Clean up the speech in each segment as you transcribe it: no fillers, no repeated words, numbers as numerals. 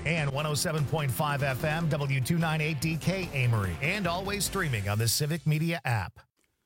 And 107.5 FM, W298DK Amory. And always streaming on the Civic Media app.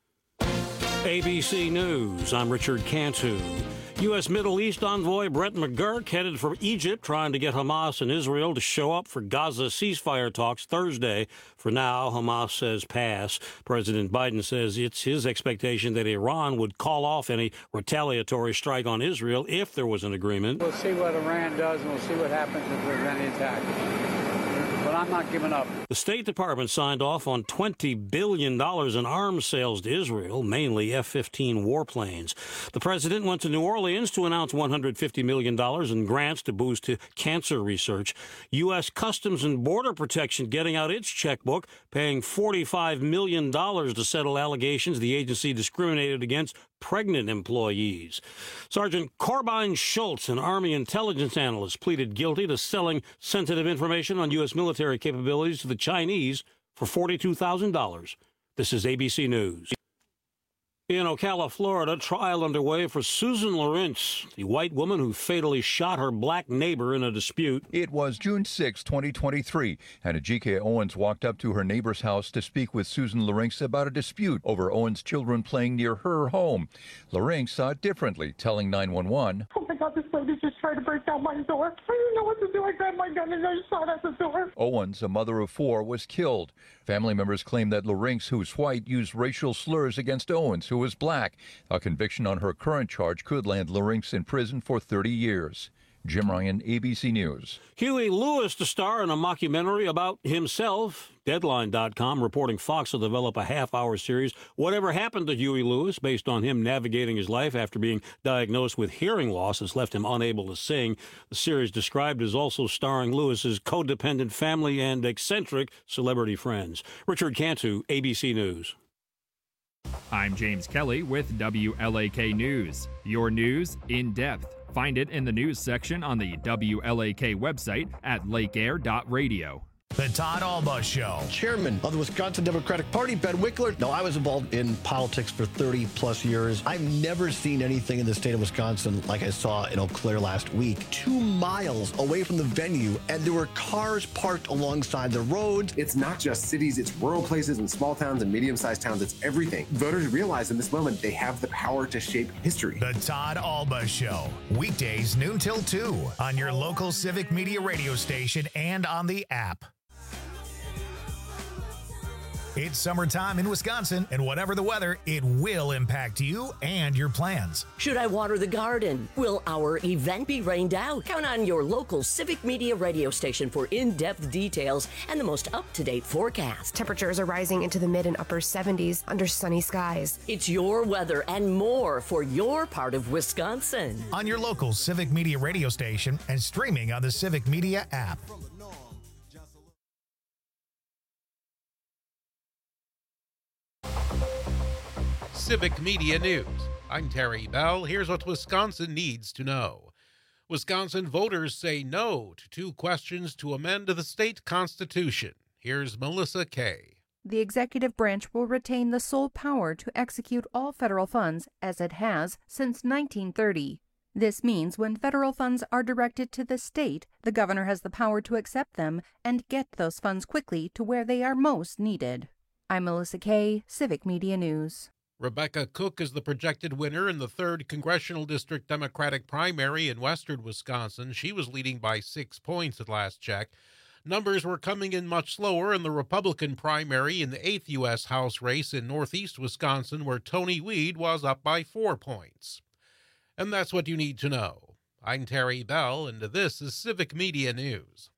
ABC News, I'm Richard Cantu. U.S. Middle East envoy Brett McGurk headed for Egypt, trying to get Hamas and Israel to show up for Gaza ceasefire talks Thursday. For now, Hamas says pass. President Biden says it's his expectation that Iran would call off any retaliatory strike on Israel if there was an agreement. We'll see what Iran does, and we'll see what happens if there's any attack. But I'm not giving up. The State Department signed off on $20 billion in arms sales to Israel, mainly F-15 warplanes. The president went to New Orleans to announce $150 million in grants to boost cancer research. U.S. Customs and Border Protection getting out its checkbook, paying $45 million to settle allegations the agency discriminated against pregnant employees. Sergeant Corbijn Schultz, an Army intelligence analyst, pleaded guilty to selling sensitive information on U.S. military capabilities to the Chinese for $42,000. This is ABC News. In Ocala, Florida, trial underway for Susan Lawrence, the white woman who fatally shot her black neighbor in a dispute. It was June 6, 2023, and G.K. Owens walked up to her neighbor's house to speak with Susan Lawrence about a dispute over Owens' children playing near her home. Lawrence saw it differently, telling 911, "Oh my God, this lady just tried to break down my door. I didn't know what to do. I grabbed my gun and I shot at the door." Owens, a mother of 4, was killed. Family members claim that Lawrence, who's white, used racial slurs against Owens, who was black. A conviction on her current charge could land Lawrence in prison for 30 years. Jim Ryan, ABC News. Huey Lewis to star in a mockumentary about himself. Deadline.com reporting Fox will develop a half-hour series, Whatever Happened to Huey Lewis, based on him navigating his life after being diagnosed with hearing loss has left him unable to sing. The series described as also starring Lewis's codependent family and eccentric celebrity friends. Richard Cantu, ABC News. I'm James Kelly with WLAK News. Your news in depth. Find it in the news section on the WLAK website at lakeair.radio. The Todd Alba Show. Chairman of the Wisconsin Democratic Party, Ben Wickler. No, I was involved in politics for 30 plus years. I've never seen anything in the state of Wisconsin like I saw in Eau Claire last week. 2 miles away from the venue, and there were cars parked alongside the roads. It's not just cities, it's rural places and small towns and medium-sized towns. It's everything. Voters realize in this moment they have the power to shape history. The Todd Alba Show. Weekdays noon till 2 on your local Civic Media radio station and on the app. It's summertime in Wisconsin, and whatever the weather, it will impact you and your plans. Should I water the garden? Will our event be rained out? Count on your local Civic Media radio station for in-depth details and the most up-to-date forecast. Temperatures are rising into the mid and upper 70s under sunny skies. It's your weather and more for your part of Wisconsin. On your local Civic Media radio station and streaming on the Civic Media app. Civic Media News. I'm Terry Bell. Here's what Wisconsin needs to know. Wisconsin voters say no to 2 questions to amend the state constitution. Here's Melissa Kay. The executive branch will retain the sole power to execute all federal funds, as it has since 1930. This means when federal funds are directed to the state, the governor has the power to accept them and get those funds quickly to where they are most needed. I'm Melissa Kay, Civic Media News. Rebecca Cook is the projected winner in the 3rd Congressional District Democratic primary in western Wisconsin. She was leading by 6 points at last check. Numbers were coming in much slower in the Republican primary in the 8th U.S. House race in northeast Wisconsin, where Tony Weed was up by 4 points. And that's what you need to know. I'm Terry Bell, and this is Civic Media News.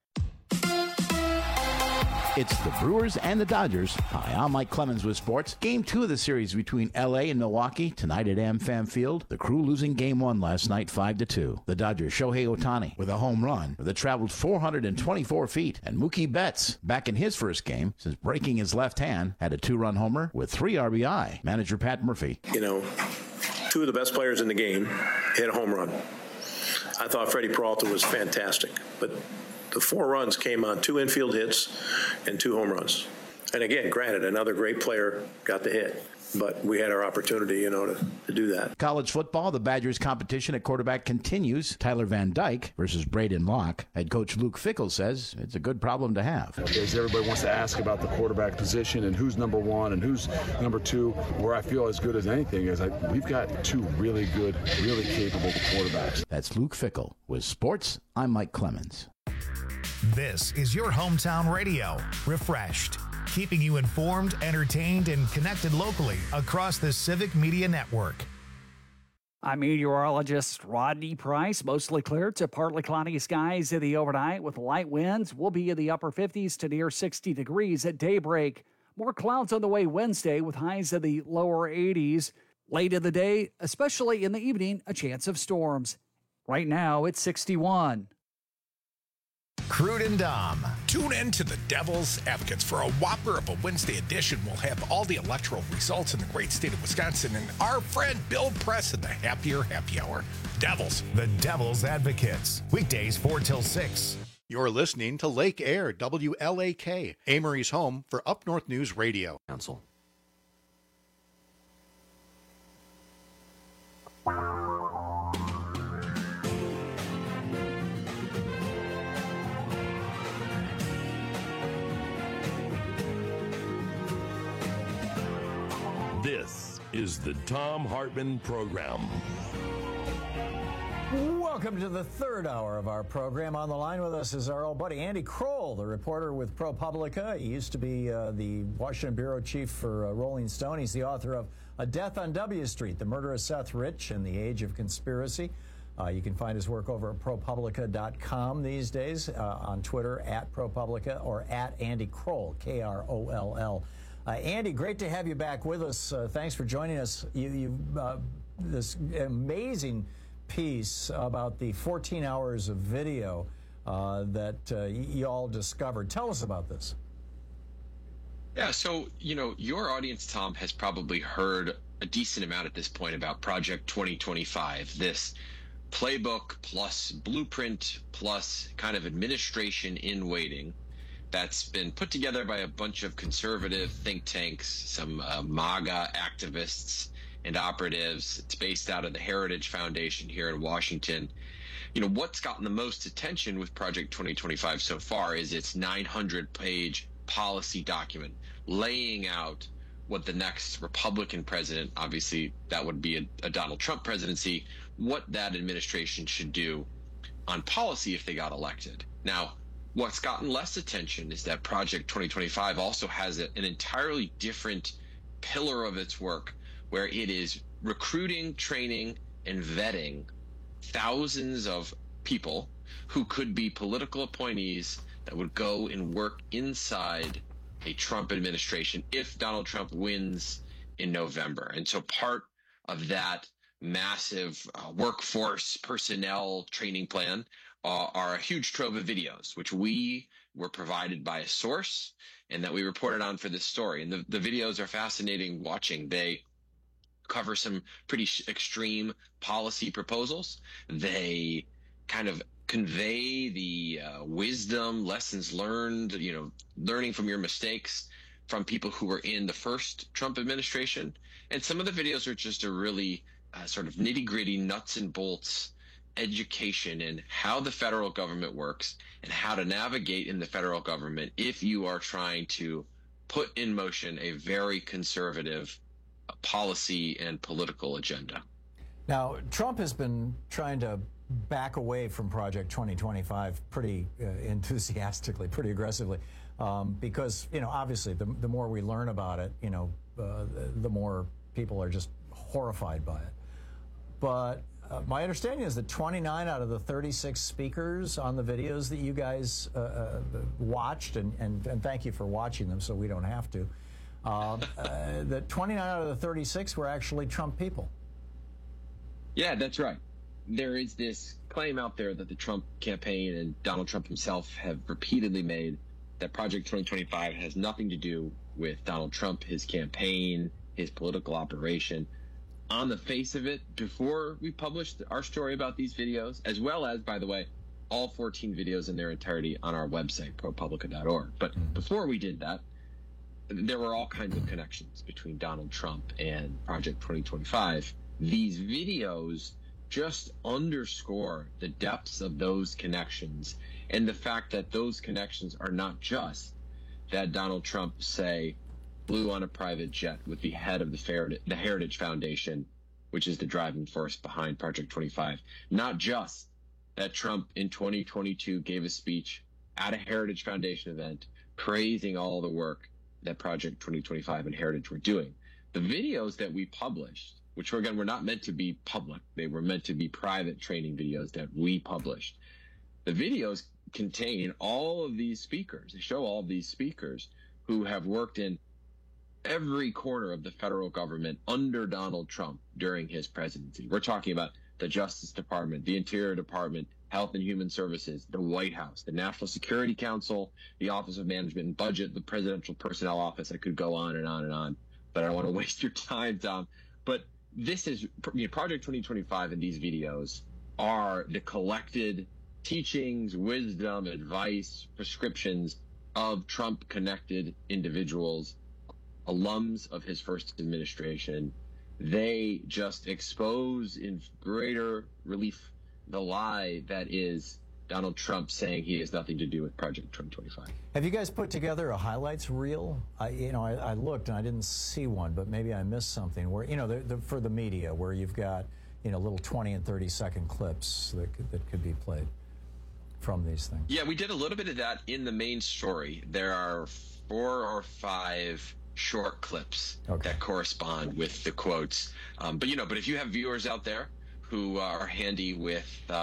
It's the Brewers and the Dodgers. Hi, I'm Mike Clemens with sports. Game 2 of the series between L.A. and Milwaukee tonight at AmFam Field. The Crew losing Game 1 last night 5-2. The Dodgers' Shohei Ohtani with a home run that traveled 424 feet. And Mookie Betts, back in his first game since breaking his left hand, had a 2-run homer with 3 RBI. Manager Pat Murphy. You know, 2 of the best players in the game hit a home run. I thought Freddie Peralta was fantastic, but the 4 runs came on 2 infield hits and 2 home runs. And again, granted, another great player got the hit. but we had our opportunity, to do that. College football, the Badgers' competition at quarterback continues. Tyler Van Dyke versus Braden Locke. Head coach Luke Fickell says it's a good problem to have. Because everybody wants to ask about the quarterback position and who's number one and who's number two. Where I feel as good as anything is we've got two really good, really capable quarterbacks. That's Luke Fickell. With sports, I'm Mike Clemens. This is your hometown radio, Refreshed, keeping you informed, entertained, and connected locally across the Civic Media Network. I'm meteorologist Rodney Price. Mostly clear to partly cloudy skies in the overnight with light winds. We'll be in the upper 50s to near 60 degrees at daybreak. More clouds on the way Wednesday with highs in the lower 80s. Late in the day, especially in the evening, a chance of storms. Right now, it's 61. Crude and Dom. Tune in to the Devil's Advocates for a whopper of a Wednesday edition. We'll have all the electoral results in the great state of Wisconsin and our friend Bill Press in the Happier Happy Hour. Devils. The Devil's Advocates. Weekdays 4 till 6. You're listening to Lake Air, WLAK, Amory's home for Up North News Radio. Council. This is the Thom Hartmann Program. Welcome to the third hour of our program. On the line with us is our old buddy Andy Kroll, the reporter with ProPublica. He used to be the Washington bureau chief for Rolling Stone. He's the author of A Death on W Street, The Murder of Seth Rich and the Age of Conspiracy. You can find his work over at ProPublica.com these days, on Twitter at ProPublica or at Andy Kroll, Kroll. Andy, great to have you back with us. Thanks for joining us. You've this amazing piece about the 14 hours of video that you all discovered. Tell us about this. Yeah, so, your audience, Tom, has probably heard a decent amount at this point about Project 2025, this playbook plus blueprint plus kind of administration in waiting that's been put together by a bunch of conservative think tanks, some MAGA activists and operatives. It's based out of the Heritage Foundation here in Washington. What's gotten the most attention with Project 2025 so far is its 900-page policy document laying out what the next Republican president, obviously that would be a Donald Trump presidency, what that administration should do on policy if they got elected. Now, what's gotten less attention is that Project 2025 also has an entirely different pillar of its work where it is recruiting, training, and vetting thousands of people who could be political appointees that would go and work inside a Trump administration if Donald Trump wins in November. And so part of that massive workforce personnel training plan are a huge trove of videos, which we were provided by a source and that we reported on for this story. And the videos are fascinating watching. They cover some pretty extreme policy proposals. They kind of convey the wisdom, lessons learned, learning from your mistakes from people who were in the first Trump administration. And some of the videos are just a really sort of nitty-gritty, nuts and bolts education in how the federal government works and how to navigate in the federal government if you are trying to put in motion a very conservative policy and political agenda. Now, Trump has been trying to back away from Project 2025 pretty enthusiastically, pretty aggressively, because, obviously the more we learn about it, the more people are just horrified by it. But my understanding is that 29 out of the 36 speakers on the videos that you guys watched, and thank you for watching them so we don't have to, that 29 out of the 36 were actually Trump people. Yeah, that's right. There is this claim out there that the Trump campaign and Donald Trump himself have repeatedly made that Project 2025 has nothing to do with Donald Trump, his campaign, his political operation. On the face of it, before we published our story about these videos, as well as, by the way, all 14 videos in their entirety on our website, ProPublica.org. But before we did that, there were all kinds of connections between Donald Trump and Project 2025. These videos just underscore the depths of those connections and the fact that those connections are not just that Donald Trump, say, flew on a private jet with the head of the Heritage Foundation, which is the driving force behind Project 25. Not just that Trump in 2022 gave a speech at a Heritage Foundation event praising all the work that Project 2025 and Heritage were doing. The videos that we published, which were not meant to be public, they were meant to be private training videos that we published. The videos contain all of these speakers. They show all of these speakers who have worked in every corner of the federal government under Donald Trump during his presidency. We're talking about the Justice Department, the Interior Department, Health and Human Services, the White House, the National Security Council, the Office of Management and Budget, the Presidential Personnel Office. I could go on and on and on, but I don't want to waste your time, Tom. But this is Project 2025, and these videos are the collected teachings, wisdom, advice, prescriptions of Trump-connected individuals, alums of his first administration. They just expose in greater relief the lie that is Donald Trump saying he has nothing to do with Project 2025. Have you guys put together a highlights reel? I looked and I didn't see one, but maybe I missed something where, for the media, where you've got, little 20 and 30-second clips that could be played from these things. Yeah, we did a little bit of that in the main story. There are 4 or 5 short clips that correspond with the quotes. But if you have viewers out there who are handy with,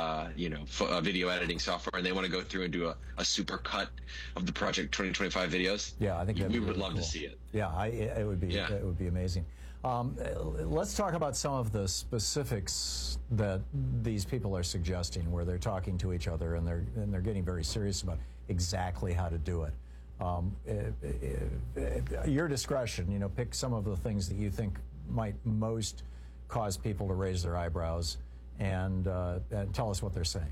video editing software, and they want to go through and do a super cut of the Project 2025 videos, yeah, I think we would really love cool. to see it. Yeah, it would be amazing. Let's talk about some of the specifics that these people are suggesting, where they're talking to each other and they're getting very serious about exactly how to do it. Your discretion, pick some of the things that you think might most cause people to raise their eyebrows, and tell us what they're saying.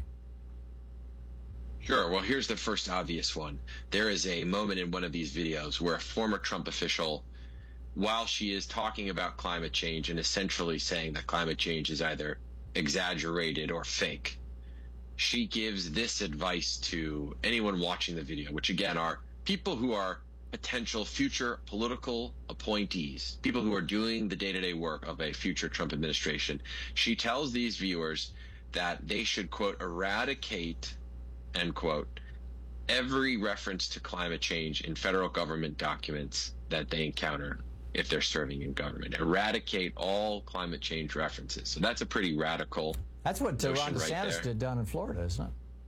Sure. Well, here's the first obvious one. There is a moment in one of these videos where a former Trump official, while she is talking about climate change and essentially saying that climate change is either exaggerated or fake, she gives this advice to anyone watching the video, which again are people who are potential future political appointees, people who are doing the day-to-day work of a future Trump administration. She tells these viewers that they should, quote, eradicate, end quote, every reference to climate change in federal government documents that they encounter if they're serving in government. Eradicate all climate change references. So that's a pretty radical. That's what Ron DeSantis did down in Florida, isn't it?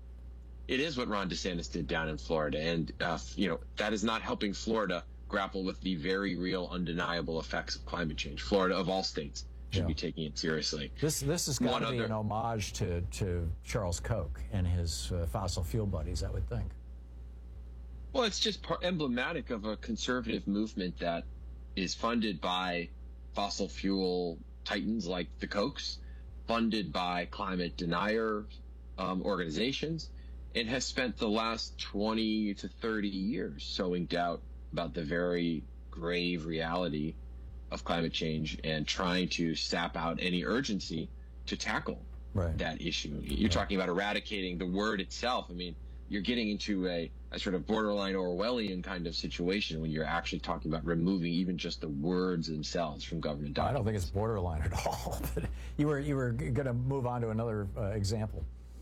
It is what Ron DeSantis did down in Florida. And, that is not helping Florida grapple with the very real, undeniable effects of climate change. Florida, of all states, should be taking it seriously. This has got to be an homage to Charles Koch and his fossil fuel buddies, I would think. Well, it's just emblematic of a conservative movement that is funded by fossil fuel titans like the Kochs, funded by climate denier organizations, and has spent the last 20 to 30 years sowing doubt about the very grave reality of climate change and trying to sap out any urgency to tackle that issue. You're talking about eradicating the word itself. I mean, you're getting into a sort of borderline Orwellian kind of situation when you're actually talking about removing even just the words themselves from government documents. I don't think it's borderline at all. But you were going to move on to another example.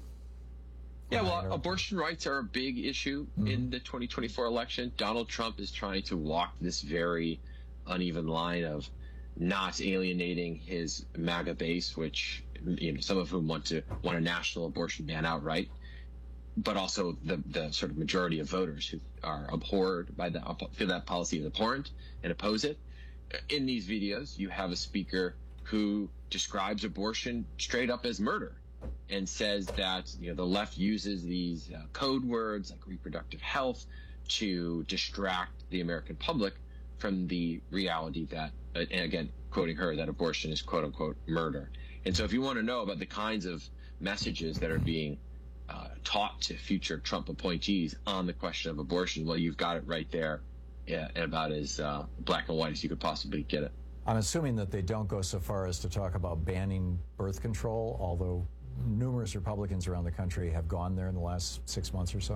Yeah, well, abortion rights are a big issue in the 2024 election. Donald Trump is trying to walk this very uneven line of not alienating his MAGA base, which some of whom want a national abortion ban outright, but also the sort of majority of voters who are abhorred by feel that policy is abhorrent and oppose it. In these videos, you have a speaker who describes abortion straight up as murder, and says that the left uses these code words like reproductive health to distract the American public from the reality that, and again, quoting her, that abortion is quote unquote murder. And so if you want to know about the kinds of messages that are being taught to future Trump appointees on the question of abortion, well, you've got it right there about as black and white as you could possibly get it. I'm assuming that they don't go so far as to talk about banning birth control, although numerous Republicans around the country have gone there in the last 6 months or so.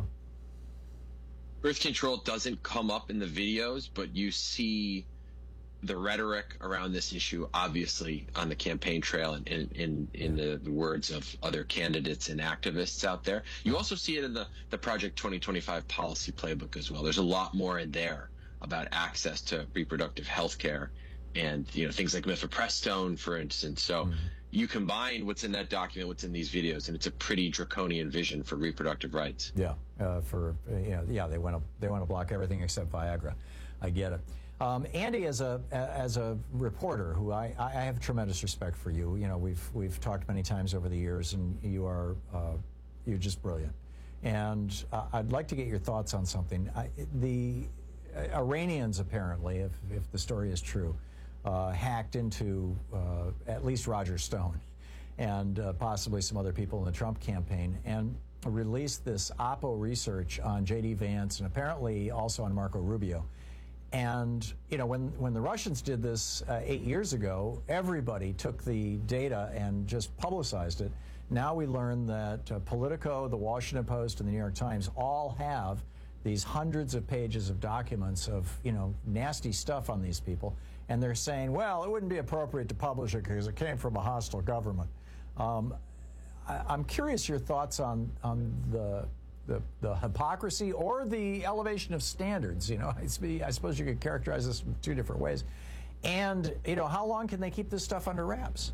Birth control doesn't come up in the videos, but you see the rhetoric around this issue, obviously, on the campaign trail and in the words of other candidates and activists out there. You also see it in the Project 2025 policy playbook as well. There's a lot more in there about access to reproductive health care and things like mifepristone, for instance. So you combine what's in that document, what's in these videos, and it's a pretty draconian vision for reproductive rights. Yeah, they want to block everything except Viagra. I get it. Andy, as a reporter, who I have tremendous respect for you. We've talked many times over the years, and you're just brilliant. And I'd like to get your thoughts on something. The Iranians, apparently, if the story is true, hacked into at least Roger Stone and possibly some other people in the Trump campaign, and released this Oppo research on J.D. Vance and apparently also on Marco Rubio. And, when the Russians did this 8 years ago, everybody took the data and just publicized it. Now we learn that Politico, the Washington Post, and the New York Times all have these hundreds of pages of documents of, nasty stuff on these people. And they're saying, well, it wouldn't be appropriate to publish it because it came from a hostile government. I'm curious your thoughts on the hypocrisy or the elevation of standards. I suppose you could characterize this in two different ways. And, how long can they keep this stuff under wraps?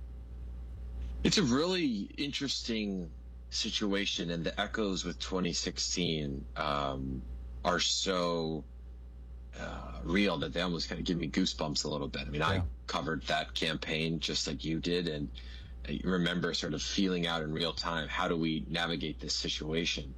It's a really interesting situation, and the echoes with 2016 are so real that they almost kind of give me goosebumps a little bit. I mean, I covered that campaign just like you did, and I remember sort of feeling out in real time, how do we navigate this situation?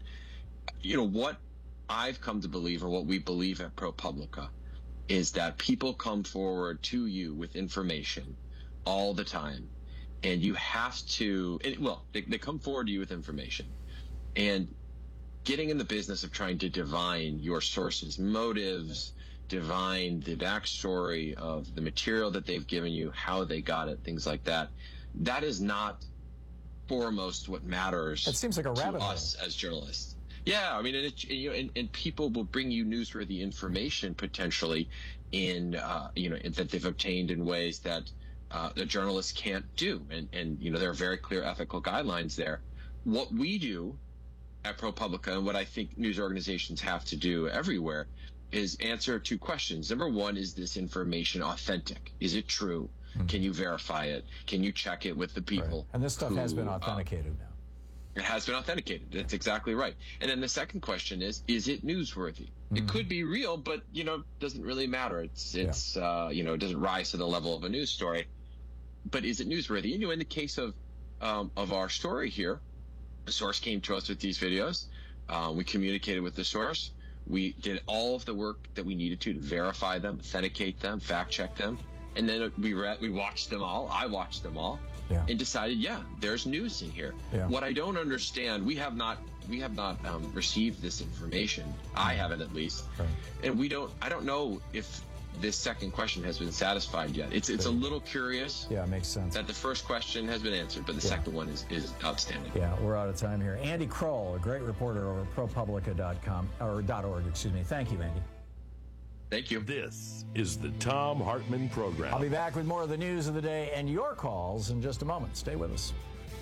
What I've come to believe, or what we believe at ProPublica, is that people come forward to you with information all the time, and you have to, they come forward to you with information, and getting in the business of trying to divine your sources' motives, divine the backstory of the material that they've given you, how they got it, things like that. That is not foremost what matters. It seems like a rabbit hole to us as journalists. Yeah, I mean, and people will bring you newsworthy information potentially in that they've obtained in ways that the journalists can't do, and there are very clear ethical guidelines there. What we do at ProPublica, and what I think news organizations have to do everywhere, is answer two questions. Number one, is this information authentic? Is it true? Can you verify it? Can you check it with the people? Right. And this stuff has been authenticated now. It has been authenticated. That's exactly right. And then the second question is it newsworthy? It could be real, but, doesn't really matter. It doesn't rise to the level of a news story. But is it newsworthy? And, in the case of our story here, the source came to us with these videos. We communicated with the source. We did all of the work that we needed to verify them, authenticate them, fact check them. And then we watched them all. I watched them all, and decided, there's news in here. Yeah. What I don't understand, we have not received this information. I haven't, at least, and I don't know if this second question has been satisfied yet. It's a little curious. Yeah, it makes sense that the first question has been answered, but the second one is outstanding. Yeah, we're out of time here. Andy Kroll, a great reporter over at ProPublica.com or .org. Excuse me. Thank you, Andy. Thank you. This is the Thom Hartmann Program. I'll be back with more of the news of the day and your calls in just a moment. Stay with us.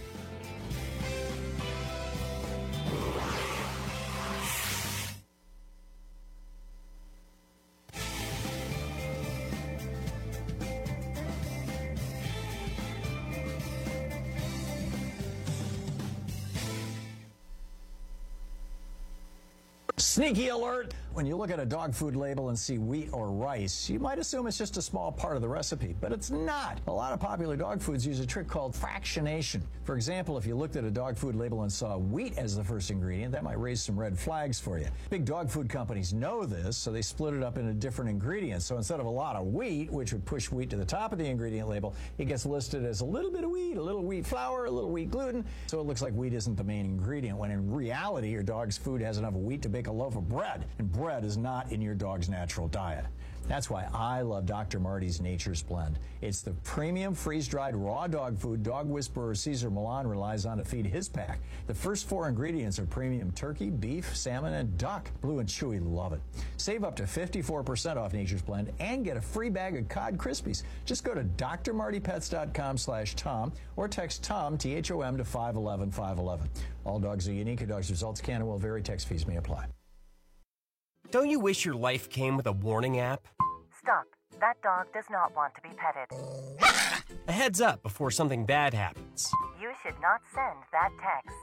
Sneaky alert! When you look at a dog food label and see wheat or rice, you might assume it's just a small part of the recipe, but it's not. A lot of popular dog foods use a trick called fractionation. For example, if you looked at a dog food label and saw wheat as the first ingredient, that might raise some red flags for you. Big dog food companies know this, so they split it up into different ingredients. So instead of a lot of wheat, which would push wheat to the top of the ingredient label, it gets listed as a little bit of wheat, a little wheat flour, a little wheat gluten, so it looks like wheat isn't the main ingredient, when in reality, your dog's food has enough wheat to take a loaf of bread, and bread is not in your dog's natural diet. That's why I love Dr. Marty's Nature's Blend. It's the premium freeze-dried raw dog food dog whisperer Cesar Millan relies on to feed his pack. The first 4 ingredients are premium turkey, beef, salmon, and duck. Blue and Chewy love it. Save up to 54% off Nature's Blend and get a free bag of Cod Krispies. Just go to drmartypets.com/Tom or text Tom, T-H-O-M, to 511-511. All dogs are unique. A dog's results can and will vary. Text fees may apply. Don't you wish your life came with a warning app? Stop. That dog does not want to be petted. A heads up before something bad happens. You should not send that text.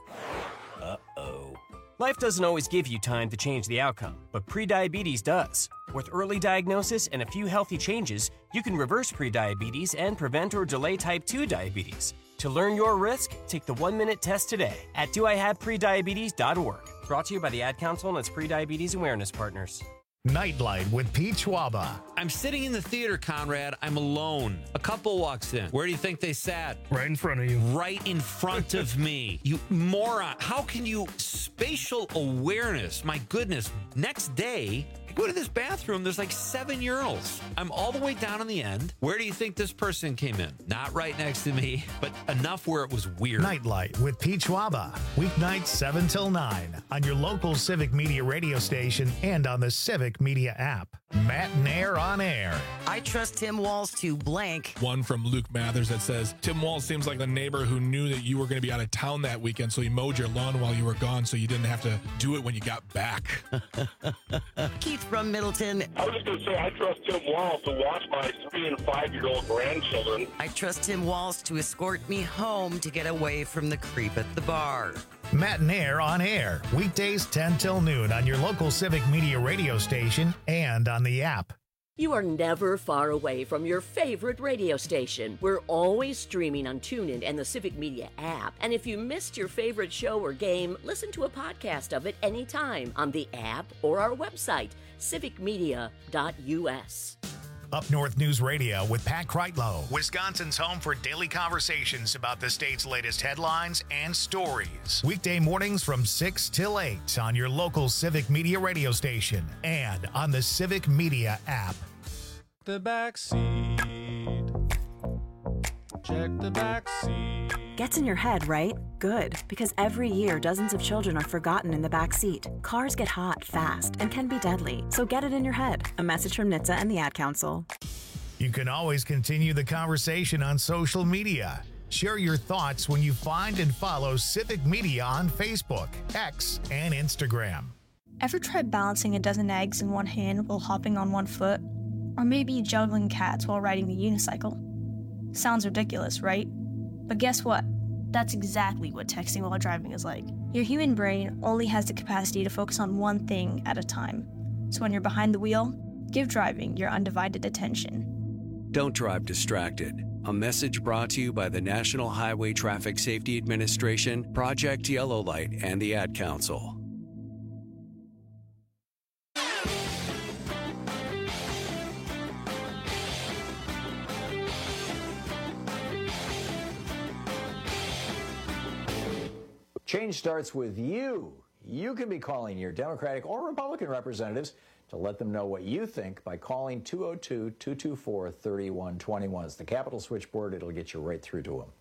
Uh-oh. Life doesn't always give you time to change the outcome, but prediabetes does. With early diagnosis and a few healthy changes, you can reverse prediabetes and prevent or delay type 2 diabetes. To learn your risk, take the 1-minute test today at doihaveprediabetes.org. Brought to you by the Ad Council and its Prediabetes Awareness Partners. Nightlight with Pete Schwaba. I'm sitting in the theater, Conrad. I'm alone. A couple walks in. Where do you think they sat? Right in front of you. Right in front of me. You moron. How can you... Spatial awareness. My goodness. Next day, I go to this bathroom. There's like 7 urinals. I'm all the way down on the end. Where do you think this person came in? Not right next to me, but enough where it was weird. Nightlight with Pete Schwaba. Weeknights 7 till 9 on your local Civic Media radio station and on the Civic Media app. Matt Nair on air. I trust Tim Walz to blank. One from Luke Mathers that says, Tim Walz seems like the neighbor who knew that you were going to be out of town that weekend, so he mowed your lawn while you were gone so you didn't have to do it when you got back. Keith from Middleton. I was just going to say, I trust Tim Walz to watch my 3- and 5-year-old grandchildren. I trust Tim Walz to escort me home to get away from the creep at the bar. Matt Nair on air. Weekdays 10 till noon on your local Civic Media radio station and on the app. You are never far away from your favorite radio station. We're always streaming on TuneIn and the Civic Media app. And if you missed your favorite show or game, listen to a podcast of it anytime on the app or our website, civicmedia.us. Up North News Radio with Pat Kreitlow, Wisconsin's home for daily conversations about the state's latest headlines and stories. Weekday mornings from 6 till 8 on your local Civic Media radio station and on the Civic Media app. The back seat. Check the back seat. Gets in your head, right? Good, because every year dozens of children are forgotten in the back seat. Cars get hot fast and can be deadly, so get it in your head. A message from NHTSA and the Ad Council. You can always continue the conversation on social media. Share your thoughts when you find and follow Civic Media on Facebook, X, and Instagram. Ever tried balancing a dozen eggs in one hand while hopping on one foot? Or maybe juggling cats while riding the unicycle? Sounds ridiculous, right? But guess what? That's exactly what texting while driving is like. Your human brain only has the capacity to focus on one thing at a time. So when you're behind the wheel, give driving your undivided attention. Don't drive distracted. A message brought to you by the National Highway Traffic Safety Administration, Project Yellow Light, and the Ad Council. Change starts with you. You can be calling your Democratic or Republican representatives to let them know what you think by calling 202-224-3121. It's the Capitol switchboard. It'll get you right through to them.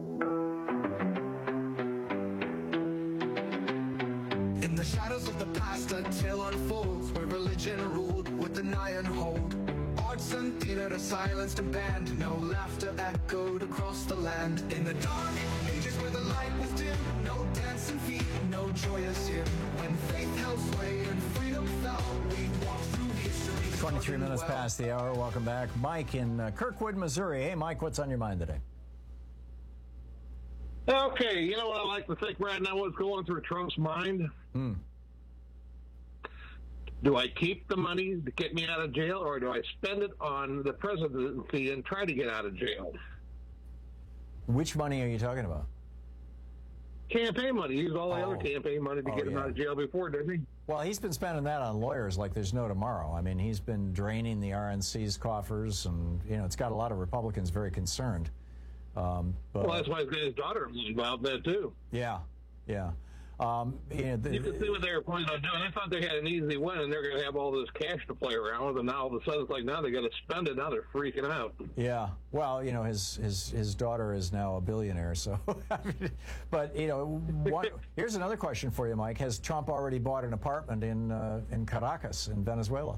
In the shadows of the past, a tale unfolds where religion ruled with an iron hold. Arts and theater silenced a band, no laughter echoed across the land. In the dark ages where the light was dim, no dancing feet, no joyous hymn. When faith held sway and freedom fell, we walked through history. 23 minutes past the hour. Welcome back. Mike in Kirkwood, Missouri. Hey, Mike, what's on your mind today? Okay, you know what I like to think right now, what's going through Trump's mind? Do I keep the money to get me out of jail, or do I spend it on the presidency and try to get out of jail? Which money are you talking about? Campaign money. He used all the other campaign money to get him out of jail before, didn't he? Well, he's been spending that on lawyers like there's no tomorrow. I mean, he's been draining the RNC's coffers, and, you know, it's got a lot of Republicans very concerned. Well, that's why his daughter was involved there, too. Yeah, yeah. You can see what they were planning on doing. They thought they had an easy win, and they're going to have all this cash to play around with, and now all of a sudden it's like, now they got to spend it. Now they're freaking out. Yeah. Well, his daughter is now a billionaire, so. But, here's another question for you, Mike. Has Trump already bought an apartment in Caracas, in Venezuela?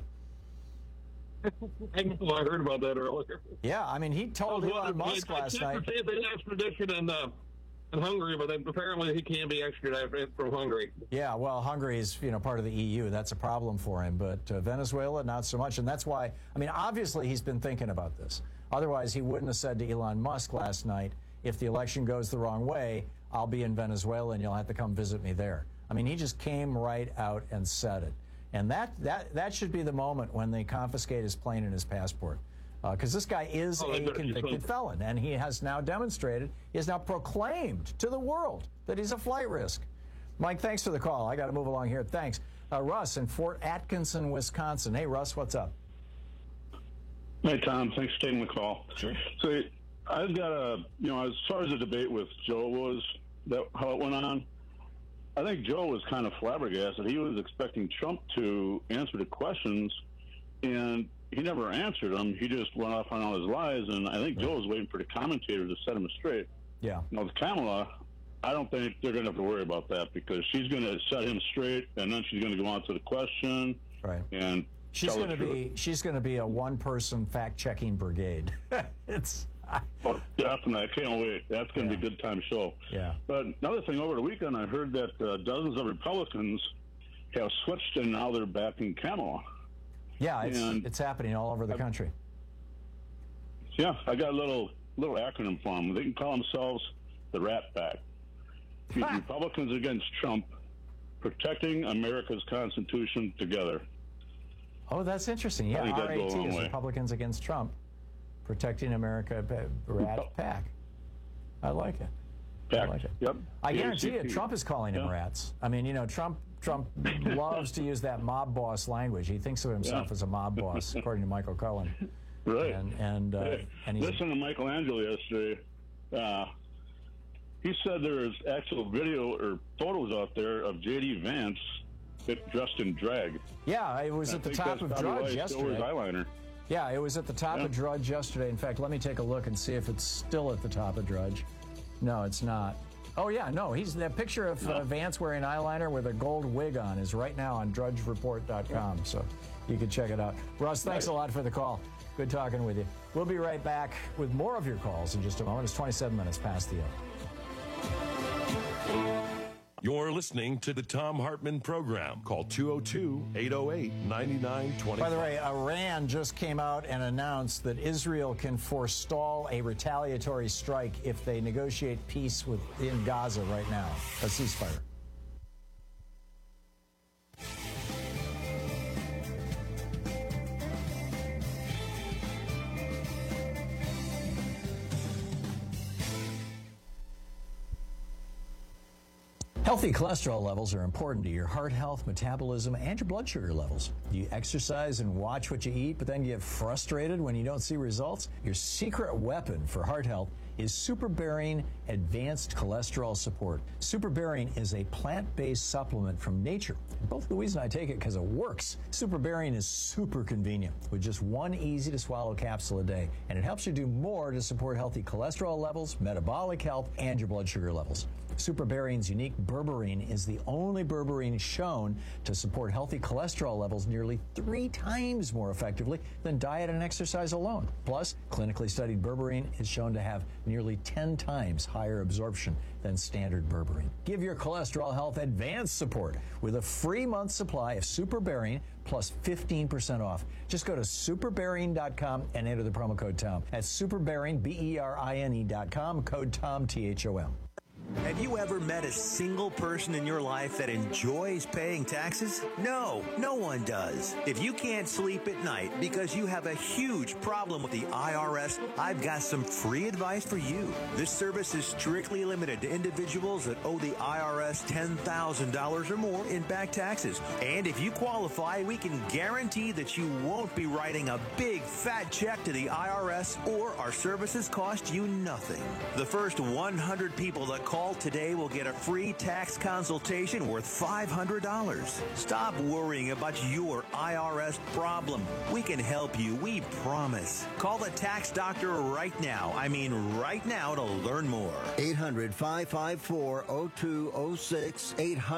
I heard about that earlier. Yeah, I mean, he told Elon Musk last night. They did extradition in Hungary, but apparently he can't be extradited from Hungary. Yeah, well, Hungary is part of the EU. That's a problem for him, but Venezuela, not so much, and that's why. I mean, obviously he's been thinking about this. Otherwise, he wouldn't have said to Elon Musk last night, "If the election goes the wrong way, I'll be in Venezuela, and you'll have to come visit me there." I mean, he just came right out and said it, and that should be the moment when they confiscate his plane and his passport. Because this guy is a convicted felon, and he has now demonstrated, he has now proclaimed to the world that he's a flight risk. Mike, thanks for the call. I got to move along here. Thanks. Russ in Fort Atkinson, Wisconsin. Hey, Russ, what's up? Hey, Tom. Thanks for taking the call. Sure. So I've got as far as the debate with Joe was, how it went on, I think Joe was kind of flabbergasted. He was expecting Trump to answer the questions, and he never answered them. He just went off on all his lies, and I think Joe was waiting for the commentator to set him straight. Yeah. Now, with Kamala, I don't think they're going to have to worry about that because she's going to set him straight, and then she's going to go on to the question. Right. And she's going to be a one-person fact-checking brigade. Definitely. I can't wait. That's going to be a good time show. Yeah. But another thing, over the weekend, I heard that dozens of Republicans have switched, and now they're backing Kamala. Yeah, it's happening all over the country. Yeah, I got a little acronym for them. They can call themselves the Rat Pack. Republicans against Trump, protecting America's Constitution together. Oh, that's interesting. Yeah, RAT is Republicans against Trump, protecting America. Rat Pack. I like it. Pack. I like it. Yep. I guarantee you, Trump is calling them rats. I mean, Trump loves to use that mob boss language. He thinks of himself as a mob boss, according to Michael Cohen. Right. And he's listen to Michelangelo yesterday. He said there is actual video or photos out there of J.D. Vance dressed in drag. Yeah, it was at the top of Drudge yesterday. Eyeliner. Yeah, it was at the top of Drudge yesterday. In fact, let me take a look and see if it's still at the top of Drudge. No, it's not. Oh, yeah, no. That picture of Vance wearing eyeliner with a gold wig on is right now on drudgereport.com, so you can check it out. Russ, thanks a lot for the call. Good talking with you. We'll be right back with more of your calls in just a moment. It's 27 minutes past the hour. You're listening to the Thom Hartmann Program. Call 202-808-9925. By the way, Iran just came out and announced that Israel can forestall a retaliatory strike if they negotiate peace in Gaza right now, a ceasefire. Healthy cholesterol levels are important to your heart health, metabolism, and your blood sugar levels. You exercise and watch what you eat, but then get frustrated when you don't see results? Your secret weapon for heart health is SuperBarian Advanced Cholesterol Support. SuperBarian is a plant-based supplement from nature. Both Louise and I take it because it works. SuperBarian is super convenient with just one easy-to-swallow capsule a day, and it helps you do more to support healthy cholesterol levels, metabolic health, and your blood sugar levels. SuperBarian's unique berberine is the only berberine shown to support healthy cholesterol levels nearly 3 times more effectively than diet and exercise alone. Plus, clinically studied berberine is shown to have nearly 10 times higher absorption than standard berberine. Give your cholesterol health advanced support with a free month supply of SuperBarian plus 15% off. Just go to superbarian.com and enter the promo code TOM. That's SuperBarian, BERINE.com, code TOM, THOM. Have you ever met a single person in your life that enjoys paying taxes? No, no one does. If you can't sleep at night because you have a huge problem with the IRS, I've got some free advice for you. This service is strictly limited to individuals that owe the IRS $10,000 or more in back taxes. And if you qualify, we can guarantee that you won't be writing a big fat check to the IRS, or our services cost you nothing. The first 100 people that call Call today, we'll get a free tax consultation worth $500. Stop worrying about your IRS problem. We can help you, we promise. Call the tax doctor right now. I mean right now to learn more. 800-554-0206.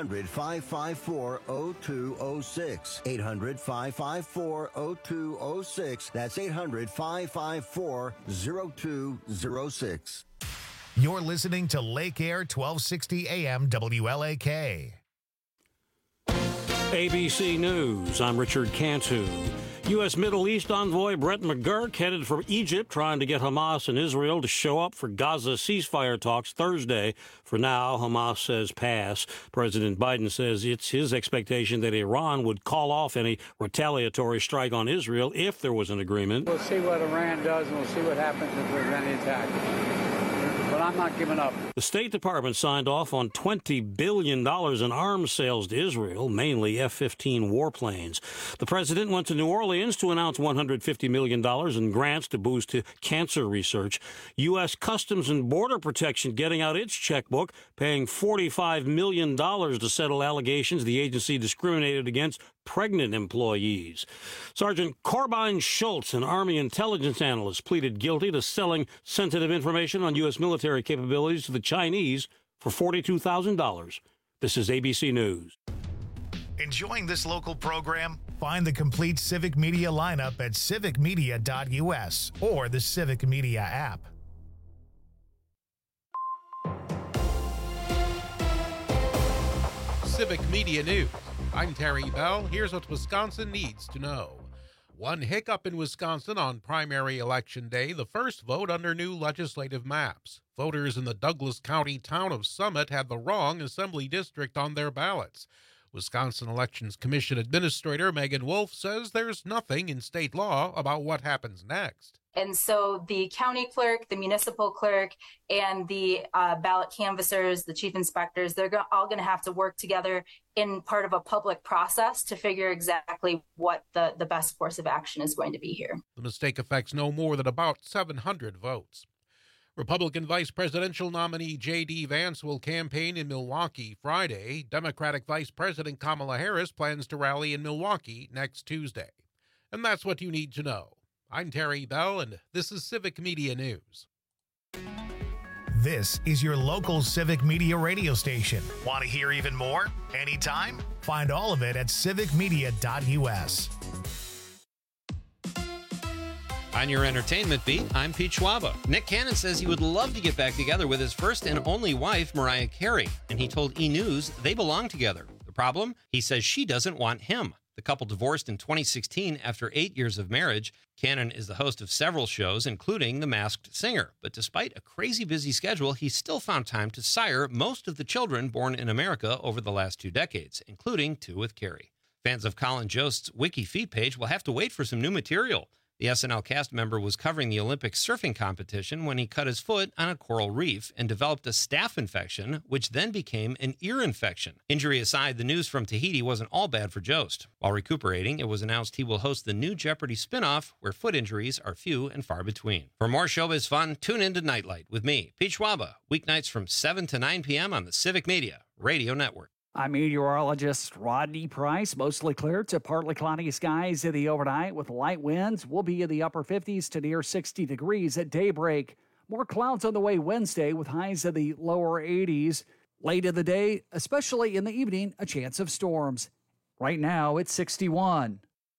800-554-0206. 800-554-0206. That's 800-554-0206. You're listening to Lake Air 1260 AM WLAK. ABC News, I'm Richard Cantu. U.S. Middle East envoy Brett McGurk headed for Egypt, trying to get Hamas and Israel to show up for Gaza ceasefire talks Thursday. For now, Hamas says pass. President Biden says it's his expectation that Iran would call off any retaliatory strike on Israel if there was an agreement. We'll see what Iran does, and we'll see what happens if there's any attack. But I'm not giving up. The State Department signed off on $20 billion in arms sales to Israel, mainly F-15 warplanes. The president went to New Orleans to announce $150 million in grants to boost cancer research. U.S. Customs and Border Protection getting out its checkbook, paying $45 million to settle allegations the agency discriminated against pregnant employees. Sergeant Corbijn Schultz, an Army intelligence analyst, pleaded guilty to selling sensitive information on U.S. military capabilities to the Chinese for $42,000. This is ABC News. Enjoying this local program? Find the complete Civic Media lineup at civicmedia.us or the Civic Media app. Civic Media News. I'm Terry Bell. Here's what Wisconsin needs to know. One hiccup in Wisconsin on primary election day, the first vote under new legislative maps. Voters in the Douglas County town of Summit had the wrong assembly district on their ballots. Wisconsin Elections Commission Administrator Megan Wolf says there's nothing in state law about what happens next. And so the county clerk, the municipal clerk, and the ballot canvassers, the chief inspectors, they're all going to have to work together in part of a public process to figure exactly what the best course of action is going to be here. The mistake affects no more than about 700 votes. Republican vice presidential nominee J.D. Vance will campaign in Milwaukee Friday. Democratic Vice President Kamala Harris plans to rally in Milwaukee next Tuesday. And that's what you need to know. I'm Terry Bell, and this is Civic Media News. This is your local Civic Media radio station. Want to hear even more? Anytime? Find all of it at civicmedia.us. On your entertainment beat, I'm Pete Schwaba. Nick Cannon says he would love to get back together with his first and only wife, Mariah Carey, and he told E! News they belong together. The problem? He says she doesn't want him. The couple divorced in 2016 after 8 years of marriage. Cannon is the host of several shows, including The Masked Singer. But despite a crazy busy schedule, he still found time to sire most of the children born in America over the last 2 decades, including 2 with Carey. Fans of Colin Jost's Wiki feed page will have to wait for some new material. The SNL cast member was covering the Olympic surfing competition when he cut his foot on a coral reef and developed a staph infection, which then became an ear infection. Injury aside, the news from Tahiti wasn't all bad for Jost. While recuperating, it was announced he will host the new Jeopardy spinoff, where foot injuries are few and far between. For more showbiz fun, tune in to Nightlight with me, Pete Schwaba, weeknights from 7 to 9 p.m. on the Civic Media Radio Network. I'm meteorologist Rodney Price. Mostly clear to partly cloudy skies in the overnight with light winds. We'll be in the upper 50s to near 60 degrees at daybreak. More clouds on the way Wednesday with highs in the lower 80s. Late in the day, especially in the evening, a chance of storms. Right now, it's 61.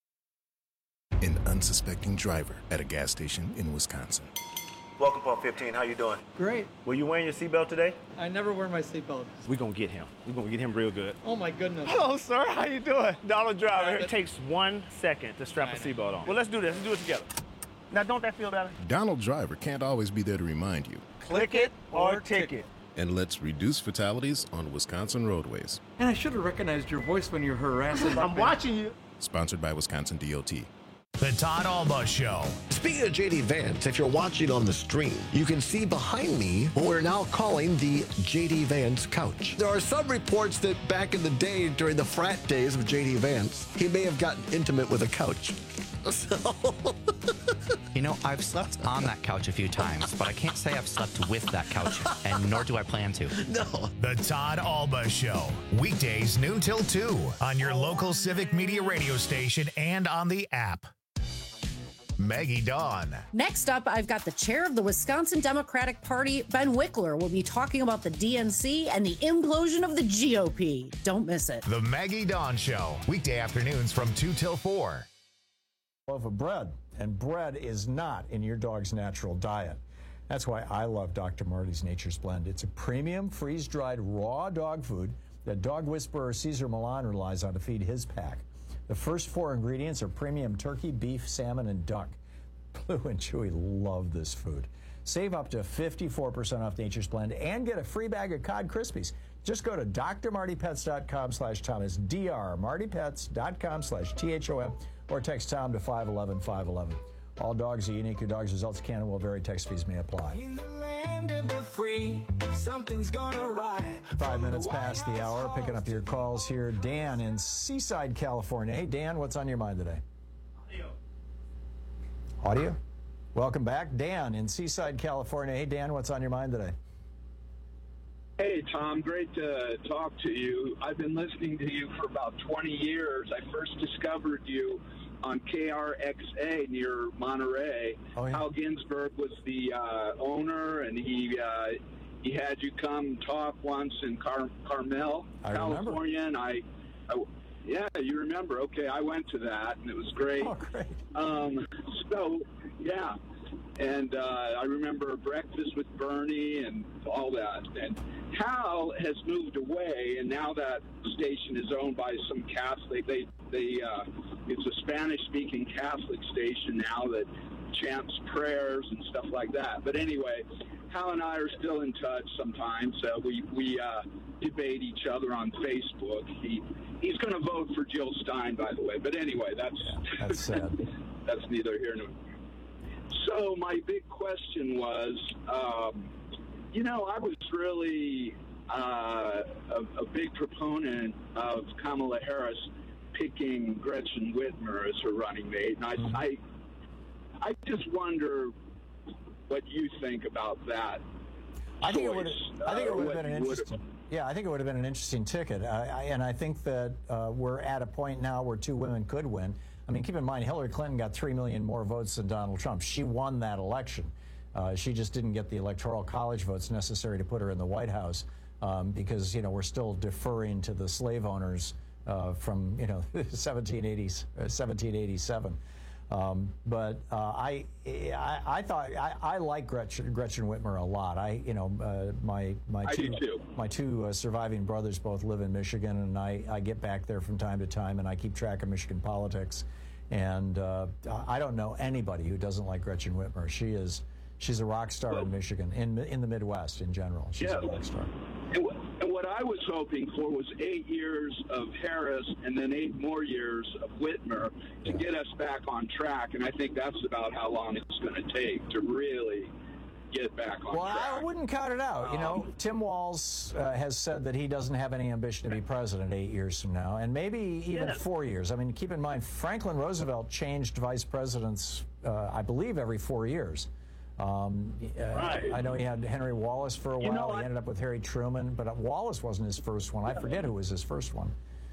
An unsuspecting driver at a gas station in Wisconsin. Welcome, Pump 15. How you doing? Great. Were you wearing your seatbelt today? I never wear my seatbelt. We're going to get him. We're going to get him real good. Oh, my goodness. Hello, sir. How you doing? Donald Driver. It takes 1 second to strap a seatbelt on. Well, let's do this. Let's do it together. Now, don't that feel better? Donald Driver can't always be there to remind you. Click it or ticket. And let's reduce fatalities on Wisconsin roadways. And I should have recognized your voice when you're harassing. I'm watching you. Sponsored by Wisconsin DOT. The Todd Alba Show. Speaking of JD Vance, if you're watching on the stream, you can see behind me what we're now calling the JD Vance couch. There are some reports that back in the day, during the frat days of JD Vance, he may have gotten intimate with a couch. So You know, I've slept on that couch a few times, but I can't say I've slept with that couch, and nor do I plan to. No. The Todd Alba Show. Weekdays noon till 2 on your local Civic Media radio station and on the app. Maggie Dawn. Next up, I've got the chair of the Wisconsin Democratic Party, Ben Wickler, will be talking about the DNC and the implosion of the GOP. Don't miss it. The Maggie Dawn Show. Weekday afternoons from 2 till 4. Loaf of bread, and bread is not in your dog's natural diet. That's why I love Dr. Marty's Nature's Blend. It's a premium, freeze-dried, raw dog food that dog whisperer Cesar Millan relies on to feed his pack. The first 4 ingredients are premium turkey, beef, salmon, and duck. Blue and Chewy love this food. Save up to 54% off Nature's Blend and get a free bag of Cod Krispies. Just go to drmartypets.com/Tom. It's drmartypets.com/THOM or text Tom to 511-511. All dogs are unique. Your dog's results can and will vary. Text fees may apply. In the land of the free, something's gonna ride. 5 minutes past the hour, picking up your calls here. Dan in Seaside, California. Hey, Dan, what's on your mind today? Audio? Welcome back. Dan in Seaside, California. Hey, Dan, what's on your mind today? Hey, Tom. Great to talk to you. I've been listening to you for about 20 years. I first discovered you on KRXA near Monterey. Oh, yeah. Hal Ginsberg was the owner, and he had you come talk once in Carmel, California, and I yeah, you remember. Okay, I went to that, and it was great. Oh, great. So, yeah. And I remember Breakfast with Bernie and all that. And Hal has moved away, and now that station is owned by some Catholic. It's a Spanish-speaking Catholic station now that chants prayers and stuff like that. But anyway, Hal and I are still in touch sometimes. We debate each other on Facebook. He's going to vote for Jill Stein, by the way. But anyway, that's sad. That's neither here nor there. So my big question was, I was really a big proponent of Kamala Harris picking Gretchen Whitmer as her running mate, and I just wonder what you think about that. I think it would have been an interesting. Yeah, I think it would have been an interesting ticket, and I think that we're at a point now where 2 women could win. I mean, keep in mind, Hillary Clinton got 3 million more votes than Donald Trump. She won that election. She just didn't get the Electoral College votes necessary to put her in the White House because, we're still deferring to the slave owners from, 1787. But I thought I like Gretchen Whitmer a lot. My two surviving brothers both live in Michigan, and I get back there from time to time, and I keep track of Michigan politics. And I don't know anybody who doesn't like Gretchen Whitmer. She's a rock star in Michigan, in the Midwest in general. She's a rock star. And what I was hoping for was 8 years of Harris and then 8 more years of Whitmer to get us back on track. And I think that's about how long it's going to take to really get back on track. Well, I wouldn't count it out. Tim Walz has said that he doesn't have any ambition to be president 8 years from now, and maybe even 4 years. I mean, keep in mind, Franklin Roosevelt changed vice presidents, I believe, every 4 years. Right. I know he had Henry Wallace for a while. He ended up with Harry Truman, but Wallace wasn't his first one. I forget who was his first one.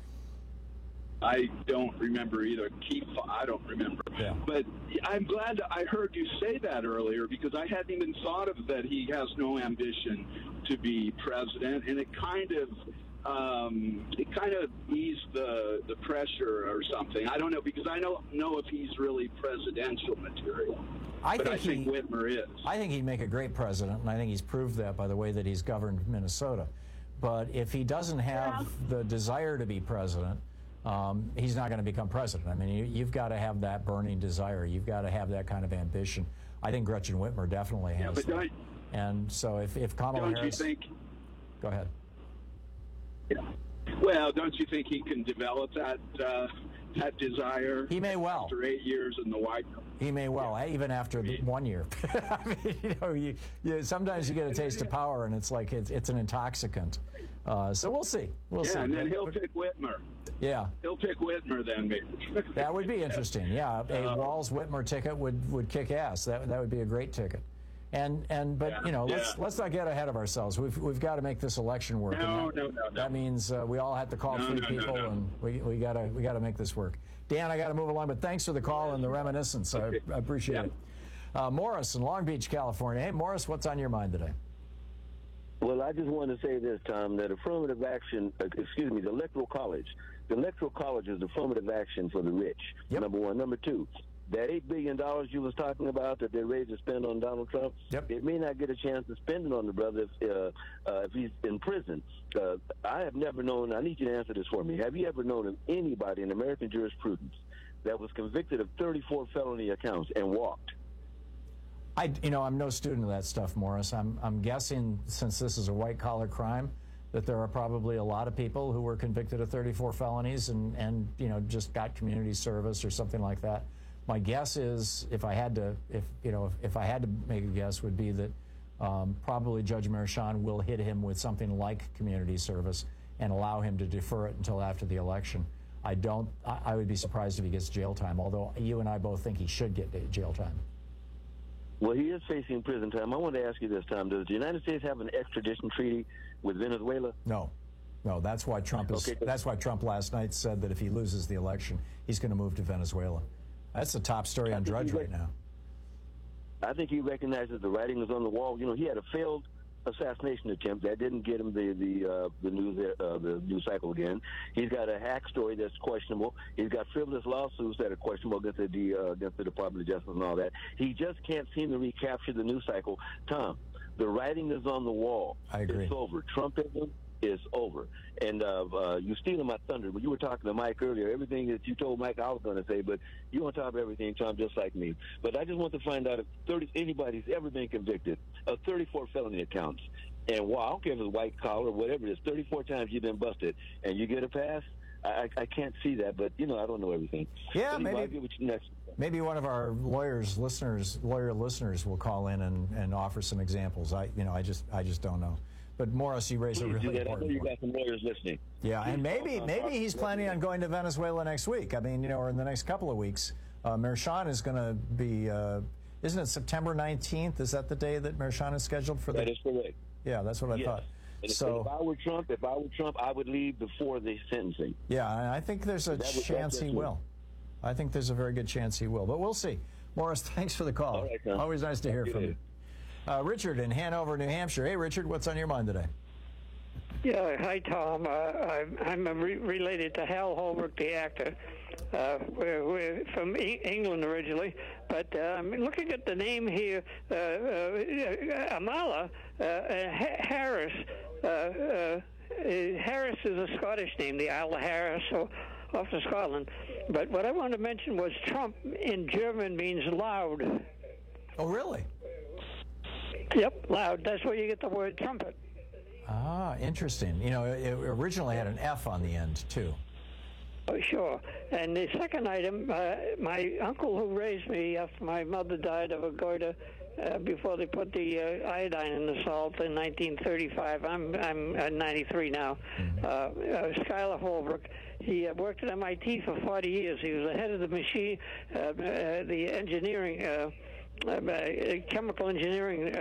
I don't remember either. I don't remember. Yeah. But I'm glad I heard you say that earlier, because I hadn't even thought of that he has no ambition to be president, and it kind of eased the pressure or something. I don't know, because I don't know if he's really presidential material. I think Whitmer is. I think he'd make a great president, and I think he's proved that by the way that he's governed Minnesota. But if he doesn't have the desire to be president, he's not going to become president. I mean, you've got to have that burning desire. You've got to have that kind of ambition. I think Gretchen Whitmer definitely has that. And so if Kamala Harris... Don't you think... Go ahead. Yeah. Well, don't you think he can develop that desire? He may well. After 8 years in the White House. He may well, even after 1 year. I mean, sometimes you get a taste of power, and it's like it's an intoxicant. So we'll see. We'll see. And then he'll pick Whitmer. Yeah. He'll pick Whitmer then, maybe. That would be interesting. Yeah, a Walz-Whitmer ticket would kick ass. That would be a great ticket. But let's not get ahead of ourselves. We've got to make this election work. No. That means we all have to call three people, and we got to make this work. Dan, I got to move along, but thanks for the call and the reminiscence. I appreciate it. Morris in Long Beach, California. Hey, Morris, what's on your mind today? Well, I just want to say this, Tom, that affirmative action, the Electoral College. The Electoral College is affirmative action for the rich, number one. Number two, that $8 billion you was talking about that they're ready to spend on Donald Trump, it may not get a chance to spend it on the brother if he's in prison. I have never known, I need you to answer this for me, have you ever known of anybody in American jurisprudence that was convicted of 34 felony accounts and walked? I'm no student of that stuff, Morris. I'm guessing, since this is a white-collar crime, that there are probably a lot of people who were convicted of 34 felonies and just got community service or something like that. My guess is, if I had to make a guess, would be that probably Judge Merchan will hit him with something like community service and allow him to defer it until after the election. I would be surprised if he gets jail time, although you and I both think he should get jail time. Well, he is facing prison time. I want to ask you this, Tom. Does the United States have an extradition treaty with Venezuela? No. That's why Trump That's why Trump last night said that if he loses the election, he's going to move to Venezuela. That's the top story on Drudge right now. I think he recognizes the writing is on the wall. He had a failed assassination attempt that didn't get him the news cycle again. He's got a hack story that's questionable. He's got frivolous lawsuits that are questionable against the Department of Justice and all that. He just can't seem to recapture the news cycle. Tom, the writing is on the wall. I agree. It's over. Trumpism is over. And you stealing my thunder. When you were talking to Mike earlier, everything that you told Mike I was going to say, but you on top of everything, Tom, just like me. But I just want to find out if anybody's ever been convicted of 34 felony accounts. And I don't care if it's white collar or whatever it is, 34 times you've been busted and you get a pass? I can't see that, but, I don't know everything. Yeah, maybe one of our lawyer listeners will call in and offer some examples. I just don't know. But Morris, you raise a really important point. I know you got some lawyers listening. Yeah, and maybe he's planning on going to Venezuela next week. I mean, or in the next couple of weeks. Merchan is going to be, isn't it September 19th? Is that the day that Merchan is scheduled for? That is correct. Yeah, that's what I thought. And if I were Trump, I would leave before the sentencing. Yeah, and I think there's a chance he will. I think there's a very good chance he will, but we'll see. Morris, thanks for the call. All right, Tom. Always nice to hear from you. Richard in Hanover, New Hampshire. Hey, Richard, what's on your mind today? Yeah, hi, Tom. I'm related to Hal Holbrook, the actor. We're from England originally, but I'm looking at the name here, Amala Harris. Harris is a Scottish name, the Isle of Harris, so off to Scotland. But what I wanted to mention was Trump in German means loud. Oh, really? Yep, loud. That's where you get the word trumpet. Ah, interesting. It originally had an F on the end, too. Oh, sure. And the second item, my uncle who raised me after my mother died of a goiter before they put the iodine in the salt in 1935. I'm 93 now. Schuyler Holbrook. He worked at MIT for 40 years. He was the head of the machine, the engineering, chemical engineering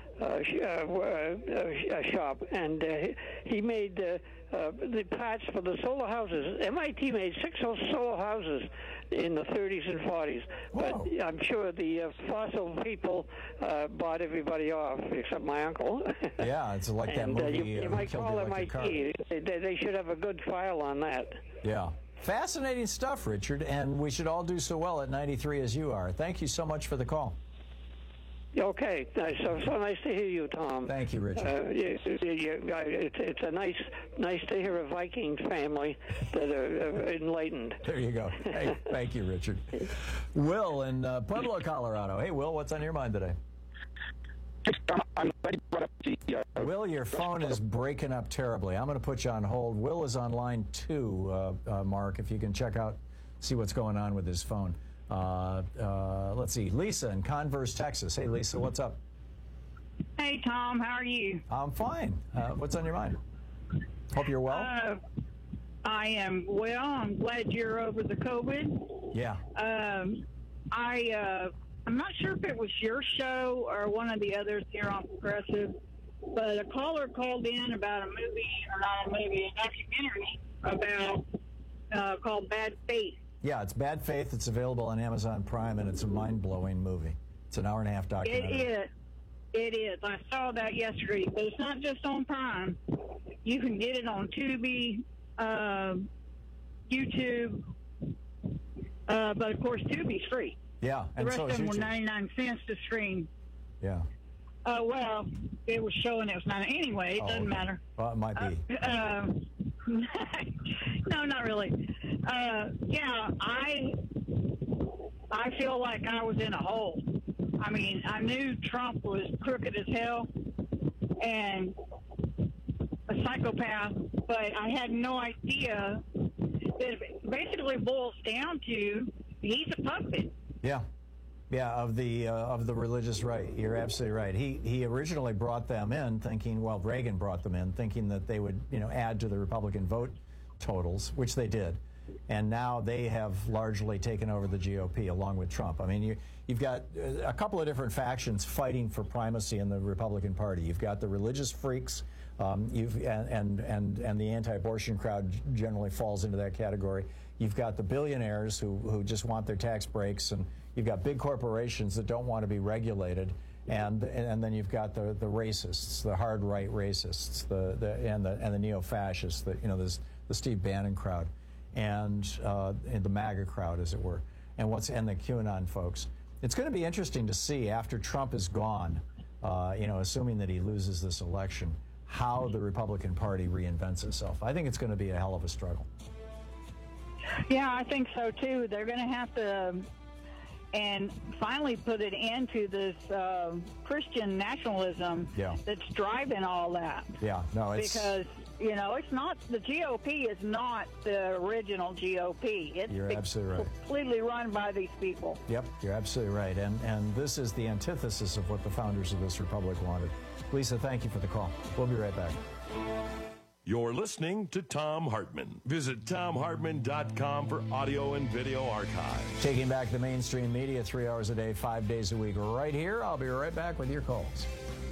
shop, and he made the parts for the solar houses. MIT made 6 solar houses in the 30s and 40s, but I'm sure the fossil people bought everybody off except my uncle. Yeah, it's like that movie. You might call MIT. They should have a good file on that. Yeah. Fascinating stuff, Richard, and we should all do so well at 93 as you are. Thank you so much for the call. Okay, so nice to hear you, Tom. Thank you, Richard. It's a nice to hear a Viking family that are enlightened. There you go. Hey, thank you, Richard. Will in Pueblo, Colorado. Hey, Will, what's on your mind today? Will, your phone is breaking up terribly. I'm going to put you on hold. Will is on line 2, Mark, if you can see what's going on with his phone. Let's see. Lisa in Converse, Texas. Hey, Lisa, what's up? Hey, Tom. How are you? I'm fine. What's on your mind? Hope you're well. I am well. I'm glad you're over the COVID. Yeah. I'm not sure if it was your show or one of the others here on Progressive, but a caller called in about a documentary about called Bad Faith. Yeah, it's Bad Faith. It's available on Amazon Prime, and it's a mind-blowing movie. It's an hour-and-a-half documentary. It is. I saw that yesterday, but it's not just on Prime. You can get it on Tubi, YouTube, but of course Tubi's free. Yeah, the rest of them were 99 cents to stream. Yeah. Well, it was showing it was 9. Anyway, it doesn't matter. Well, it might be. No, not really. Yeah, I feel like I was in a hole. I mean, I knew Trump was crooked as hell and a psychopath, but I had no idea that it basically boils down to he's a puppet. Yeah. Yeah, of the religious right. You're absolutely right. He originally brought them in thinking, well, Reagan brought them in thinking that they would, add to the Republican vote totals, which they did. And now they have largely taken over the GOP along with Trump. I mean, you've got a couple of different factions fighting for primacy in the Republican Party. You've got the religious freaks, and the anti-abortion crowd generally falls into that category. You've got the billionaires who just want their tax breaks, and you've got big corporations that don't want to be regulated, and then you've got the racists, the hard right racists, and the neo-fascists, the Steve Bannon crowd, and the MAGA crowd, as it were, and the QAnon folks. It's going to be interesting to see after Trump is gone, assuming that he loses this election, how the Republican Party reinvents itself. I think it's going to be a hell of a struggle. Yeah, I think so too. They're going to have to and finally put an end to this Christian nationalism that's driving all that. Yeah, no, it's because it's not the GOP is not the original GOP. You're absolutely right. Completely run by these people. Yep, you're absolutely right. And this is the antithesis of what the founders of this republic wanted. Lisa, thank you for the call. We'll be right back. You're listening to Thom Hartmann. Visit ThomHartmann.com for audio and video archives. Taking back the mainstream media 3 hours a day, 5 days a week, right here. I'll be right back with your calls.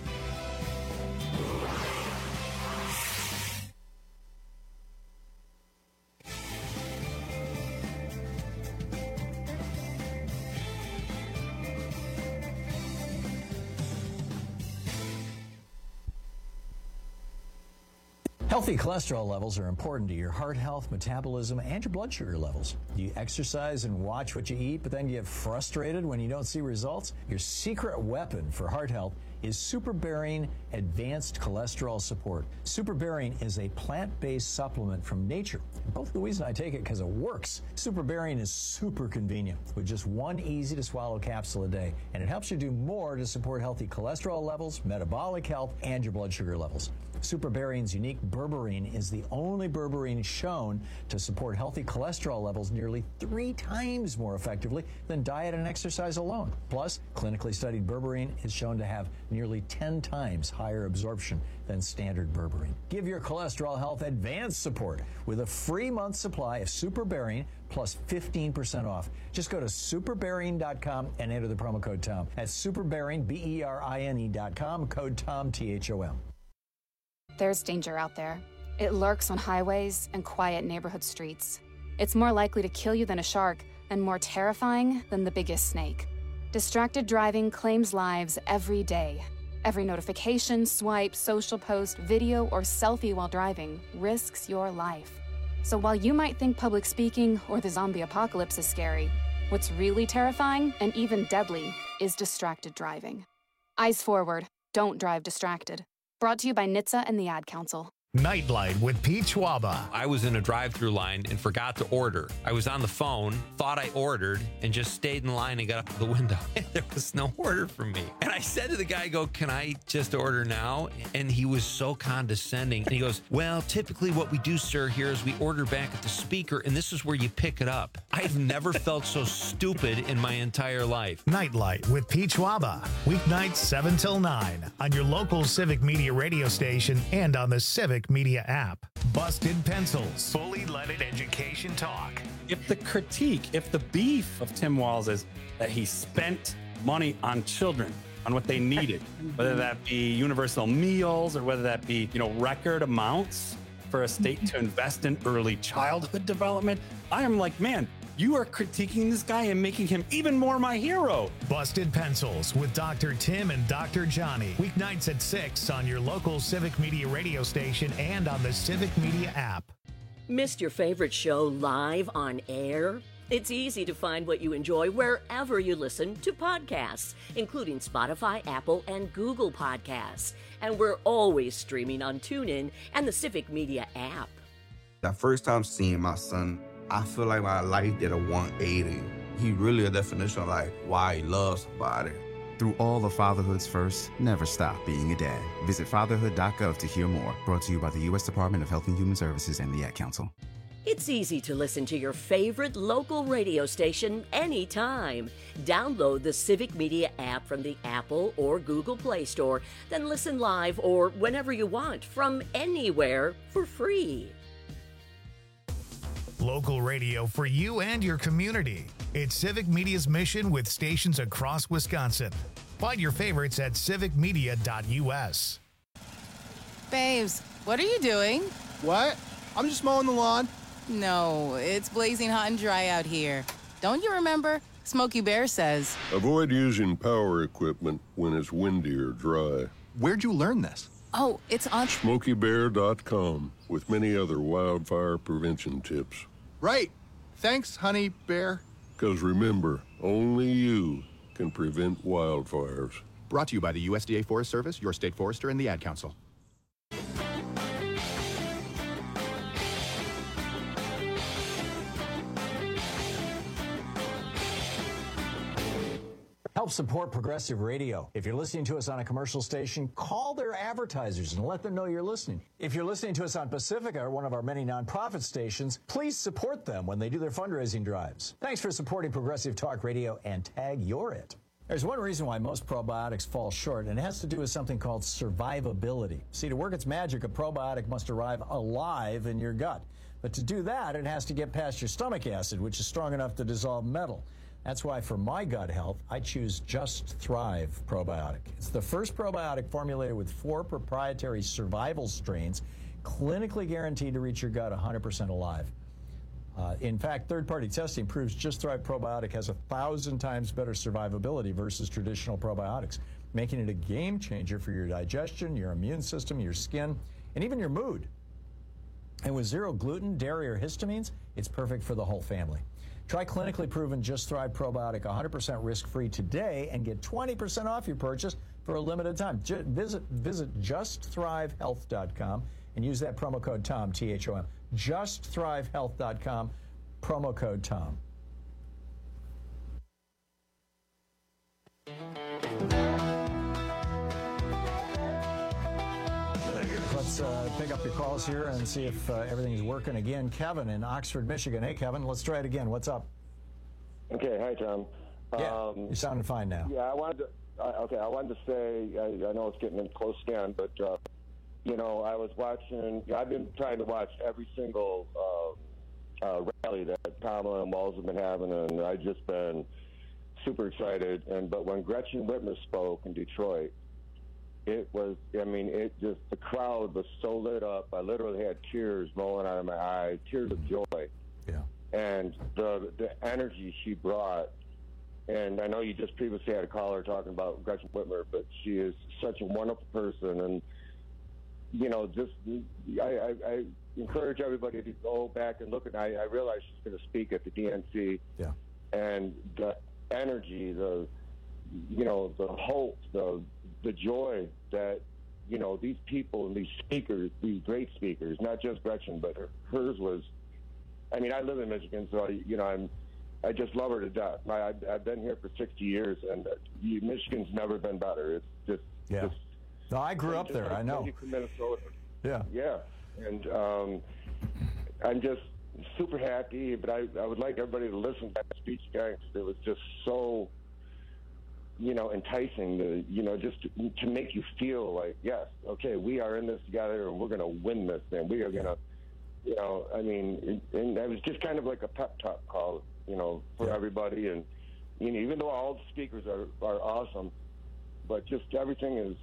Healthy cholesterol levels are important to your heart health, metabolism, and your blood sugar levels. Do you exercise and watch what you eat, but then get frustrated when you don't see results? Your secret weapon for heart health is SuperBarian Advanced Cholesterol Support. SuperBarian is a plant-based supplement from nature. And both Louise and I take it because it works. SuperBarian is super convenient with just one easy-to-swallow capsule a day, and it helps you do more to support healthy cholesterol levels, metabolic health, and your blood sugar levels. SuperBarian's unique berberine is the only berberine shown to support healthy cholesterol levels nearly 3 times more effectively than diet and exercise alone. Plus, clinically studied berberine is shown to have nearly 10 times higher absorption than standard berberine. Give your cholesterol health advanced support with a free month supply of SuperBarian plus 15% off. Just go to superbarian.com and enter the promo code TOM. That's SuperBarian, BERINE.com, code TOM, THOM. There's danger out there. It lurks on highways and quiet neighborhood streets. It's more likely to kill you than a shark and more terrifying than the biggest snake. Distracted driving claims lives every day. Every notification, swipe, social post, video, or selfie while driving risks your life. So while you might think public speaking or the zombie apocalypse is scary, what's really terrifying and even deadly is distracted driving. Eyes forward. Don't drive distracted. Brought to you by NHTSA and the Ad Council. Nightlight with Pete Schwaba. I was in a drive-thru line and forgot to order. I was on the phone, thought I ordered, and just stayed in line and got up to the window. There was no order for me. And I said to the guy, can I just order now? And he was so condescending. And he goes, well, typically what we do, sir, here is we order back at the speaker, and this is where you pick it up. I've never felt so stupid in my entire life. Nightlight with Pete Schwaba. Weeknights 7 till 9 on your local Civic Media radio station and on the Civic Civic Media app. Busted Pencils. Fully Leaded Education Talk. If the beef of Tim Walz is that he spent money on children, on what they needed, whether that be universal meals or whether that be, record amounts for a state to invest in early childhood development, I am like, man, you are critiquing this guy and making him even more my hero. Busted Pencils with Dr. Tim and Dr. Johnny. Weeknights at 6 on your local Civic Media radio station and on the Civic Media app. Missed your favorite show live on air? It's easy to find what you enjoy wherever you listen to podcasts, including Spotify, Apple, and Google Podcasts. And we're always streaming on TuneIn and the Civic Media app. The first time seeing my son, I feel like my life did a 180. He really a definition of like why he loves somebody. Through all of fatherhood's first, never stop being a dad. Visit fatherhood.gov to hear more. Brought to you by the U.S. Department of Health and Human Services and the Ad Council. It's easy to listen to your favorite local radio station anytime. Download the Civic Media app from the Apple or Google Play Store, then listen live or whenever you want from anywhere for free. Local radio for you and your community. It's Civic Media's mission with stations across Wisconsin. Find your favorites at civicmedia.us. Babes, what are you doing? What? I'm just mowing the lawn. No, it's blazing hot and dry out here. Don't you remember? Smokey Bear says. Avoid using power equipment when it's windy or dry. Where'd you learn this? Oh, it's on SmokeyBear.com with many other wildfire prevention tips. Right. Thanks, Honey Bear. Because remember, only you can prevent wildfires. Brought to you by the USDA Forest Service, your state forester, and the Ad Council. Help support Progressive Radio. If you're listening to us on a commercial station, call their advertisers and let them know you're listening. If you're listening to us on Pacifica, one of our many nonprofit stations, please support them when they do their fundraising drives. Thanks for supporting Progressive Talk Radio and tag you're it. There's one reason why most probiotics fall short, and it has to do with something called survivability. See, to work its magic, a probiotic must arrive alive in your gut. But to do that, it has to get past your stomach acid, which is strong enough to dissolve metal. That's why for my gut health, I choose Just Thrive probiotic. It's the first probiotic formulated with 4 proprietary survival strains, clinically guaranteed to reach your gut 100% alive. In fact, third-party testing proves Just Thrive probiotic has 1,000 times better survivability versus traditional probiotics, making it a game changer for your digestion, your immune system, your skin, and even your mood. And with 0 gluten, dairy, or histamines, it's perfect for the whole family. Try clinically proven Just Thrive probiotic 100% risk-free today and get 20% off your purchase for a limited time. Visit JustThriveHealth.com and use that promo code TOM, T-H-O-M. JustThriveHealth.com, promo code TOM. Let's pick up your calls here and see if everything's working again. Kevin in Oxford, Michigan. Hey, Kevin, let's try it again. What's up? Okay, hi, Tom. Yeah, you're sounding fine now. Yeah, I wanted to say, I know it's getting close again, but, I was watching, I've been trying to watch every single rally that Kamala and Walz have been having, and I've just been super excited. But when Gretchen Whitmer spoke in Detroit, it was, the crowd was so lit up. I literally had tears rolling out of my eyes, tears of joy. Yeah. And the energy she brought, and I know you just previously had a caller talking about Gretchen Whitmer, but she is such a wonderful person. And, I encourage everybody to go back and look at, I realize she's going to speak at the DNC. Yeah. And the energy, the hope, the joy that, these people and these speakers, these great speakers, not just Gretchen, but hers was, I live in Michigan, so, I just love her to death. I've been here for 60 years, and Michigan's never been better. It's just... Yeah. No, I grew up there. I know. From Minnesota. Yeah. Yeah. And I'm just super happy, but I would like everybody to listen to that speech, guys. It was just so enticing just to make you feel like, yes, okay, we are in this together and we're going to win this thing. We are going to, and that was just kind of like a pep talk call, for everybody. And, even though all the speakers are awesome, but just everything is,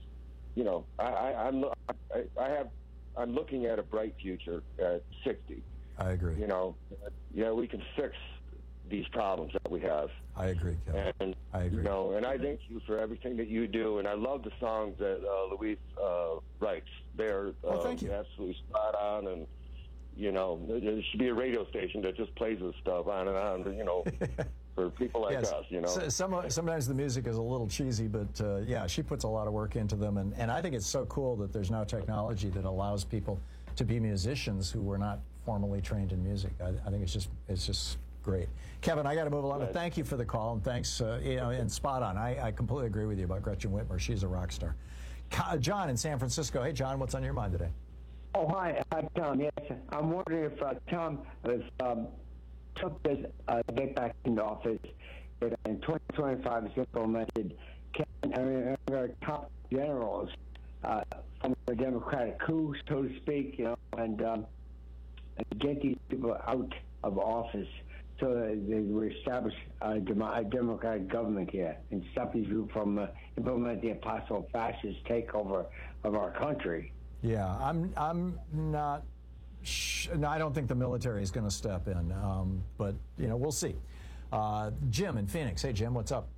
I'm looking at a bright future at 60. I agree. We can fix these problems that we have. I agree, Kevin. And, I agree. And I thank you for everything that you do. And I love the songs that Luis writes. They're thank you. Absolutely spot on. And, there should be a radio station that just plays this stuff on and on, for people like us, Sometimes the music is a little cheesy, but she puts a lot of work into them. And I think it's so cool that there's now technology that allows people to be musicians who were not formally trained in music. I think it's just great. Kevin, I got to move along. Thank you for the call, and thanks, and spot on. I completely agree with you about Gretchen Whitmer. She's a rock star. John in San Francisco. Hey, John, what's on your mind today? Oh, hi, Tom. Yes, I'm wondering if Tom, if Trump does get back into office, if in 2025 is implemented, can top generals from the Democratic coup, so to speak, and get these people out of office so that they will establish a democratic government here and stop these people from implementing a possible fascist takeover of our country. Yeah, I'm not. No, I don't think the military is going to step in, but we'll see. Jim in Phoenix. Hey, Jim, what's up?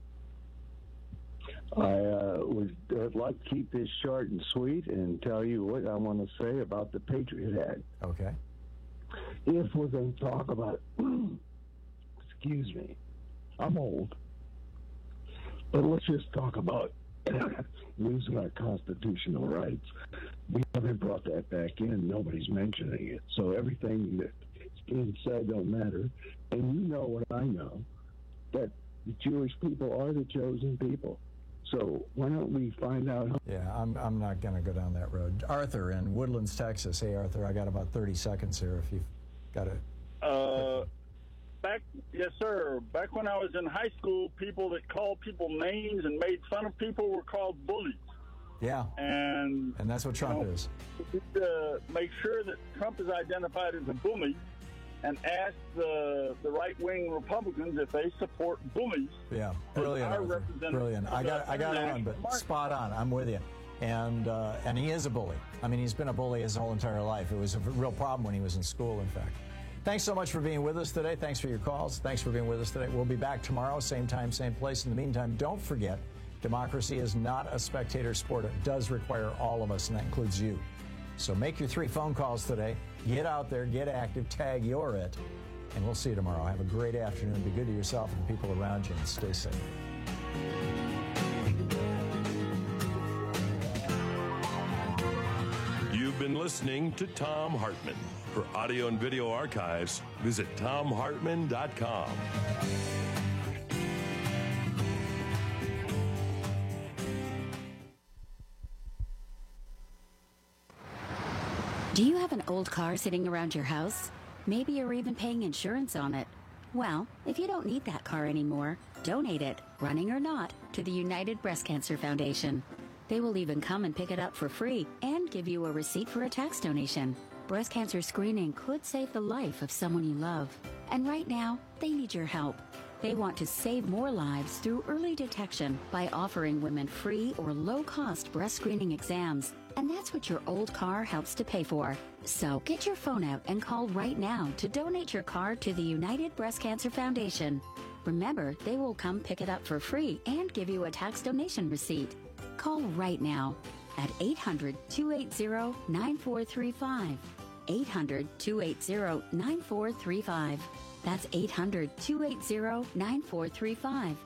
I'd like to keep this short and sweet and tell you what I want to say about the Patriot Act. Okay. If we're going to talk about, excuse me, I'm old, but let's just talk about losing our constitutional rights. We haven't brought that back in. Nobody's mentioning it. So everything that's being said don't matter. And you know what I know, that the Jewish people are the chosen people. So why don't we find out? Yeah, I'm not going to go down that road. Arthur in Woodlands, Texas. Hey, Arthur, I got about 30 seconds here if you've got it. Yes, sir. Back when I was in high school, people that called people names and made fun of people were called bullies. Yeah. And that's what Trump is. Make sure that Trump is identified as a bully and ask the right-wing Republicans if they support bullies. Yeah, brilliant, Arthur. Brilliant. I got to run, but spot on. I'm with you. And he is a bully. I mean, he's been a bully his whole entire life. It was a real problem when he was in school, in fact. Thanks so much for being with us today. Thanks for your calls. Thanks for being with us today. We'll be back tomorrow, same time, same place. In the meantime, don't forget, democracy is not a spectator sport. It does require all of us, and that includes you. So make your 3 phone calls today. Get out there, get active, tag you're it, and we'll see you tomorrow. Have a great afternoon. Be good to yourself and the people around you, and stay safe. You've been listening to Thom Hartmann. For audio and video archives, visit ThomHartmann.com. Do you have an old car sitting around your house? Maybe you're even paying insurance on it. Well, if you don't need that car anymore, donate it, running or not, to the United Breast Cancer Foundation. They will even come and pick it up for free and give you a receipt for a tax donation. Breast cancer screening could save the life of someone you love. And right now, they need your help. They want to save more lives through early detection by offering women free or low-cost breast screening exams. And that's what your old car helps to pay for. So get your phone out and call right now to donate your car to the United Breast Cancer Foundation. Remember, they will come pick it up for free and give you a tax donation receipt. Call right now at 800-280-9435. 800-280-9435. That's 800-280-9435.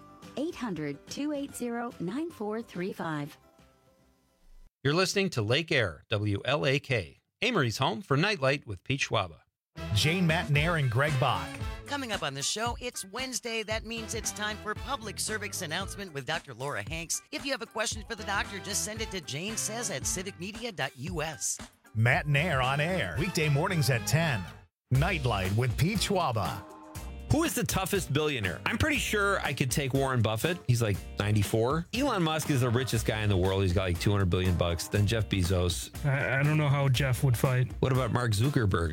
800-280-9435. You're listening to Lake Air, WLAK, Amory's home for Nightlight with Pete Schwaba. Jane Matnair and Greg Bach. Coming up on the show, it's Wednesday. That means it's time for Public Service Announcement with Dr. Laura Hanks. If you have a question for the doctor, just send it to janesays@civicmedia.us. Matnair on air, weekday mornings at 10. Nightlight with Pete Schwaba. Who is the toughest billionaire? I'm pretty sure I could take Warren Buffett. He's like 94. Elon Musk is the richest guy in the world. He's got like $200 billion. Then Jeff Bezos. I don't know how Jeff would fight. What about Mark Zuckerberg?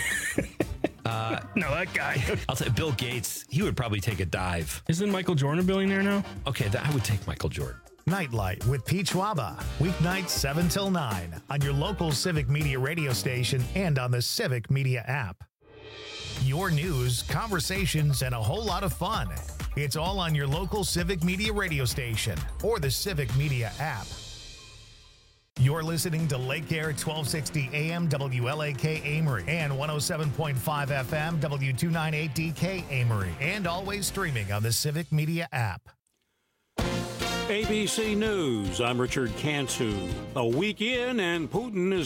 No, that guy. I'll say Bill Gates. He would probably take a dive. Isn't Michael Jordan a billionaire now? Okay, I would take Michael Jordan. Nightlight with Pete Schwaba. Weeknights 7 till 9 on your local Civic Media radio station and on the Civic Media app. Your news, conversations, and a whole lot of fun. It's all on your local Civic Media radio station or the Civic Media app. You're listening to Lake Air 1260 AM WLAK Amory and 107.5 FM W298DK Amory, and always streaming on the Civic Media app. ABC News, I'm Richard Cantu. A week in and Putin is